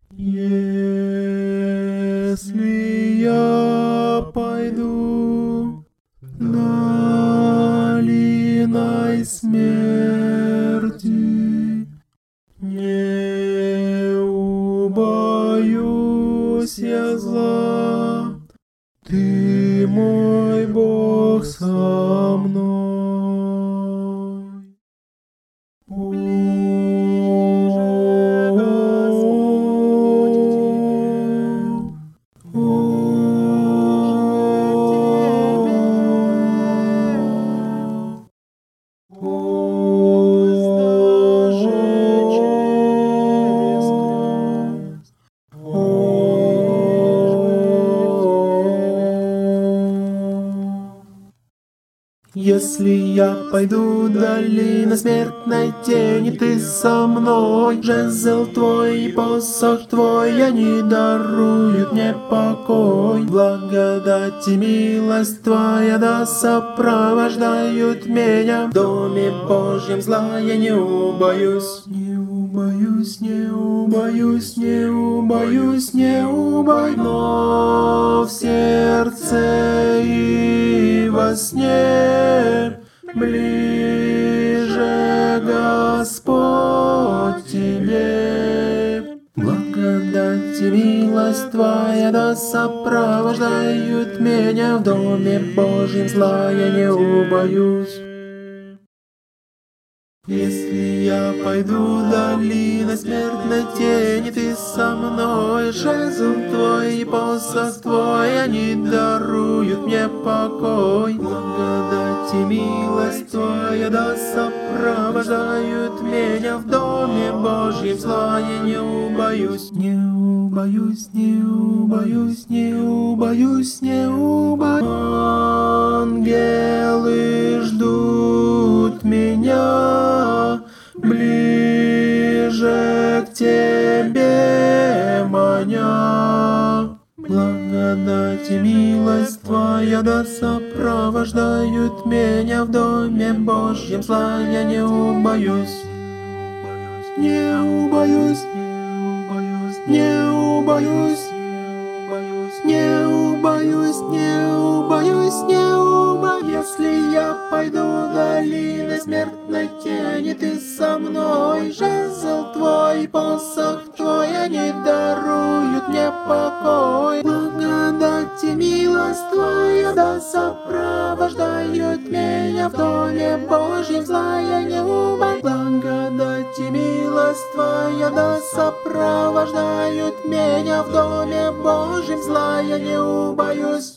Если я пойду долиной смерти, не убоюсь я зла, Ты, мой Бог, со мной. Если я пойду долиной смертной тени, Ты со мной. Жезл Твой и посох Твой, они даруют мне покой. Благодать и милость Твоя да сопровождают меня. В Доме Божьем зла я не убоюсь. Не убоюсь, не убоюсь, не убоюсь, не убоюсь. Но в сердце и во сне ближе Господь Тебе. Благодать и милость Твоя да сопровождают меня. В Доме Божьем зла я не убоюсь. Если я пойду долиной смертной тени, Ты со мной. Жезл Твой и посох Твой, они даруют мне покой. Благодать и милость Твоя да сопровождают меня. В Доме Божьем зла я не убоюсь. Не убоюсь, не убоюсь, не убоюсь, не убоюсь. Ангелы ждут меня, ближе к Тебе маня. Благодать и милость Твоя да сопровождают меня. В Доме Божьем зла я не убоюсь. Не убоюсь, не убоюсь, не убоюсь, не убоюсь, не убоюсь. Если я пойду долиной смертной тени, Ты со мной. Жезл Твой, посох Твой, они даруют мне покой. Благодать и милость Твоя да сопровождают меня. В Доме Божьем зла я не убоюсь. Благодать и милость Твоя да сопровождают меня. В Доме Божьем зла я не убоюсь.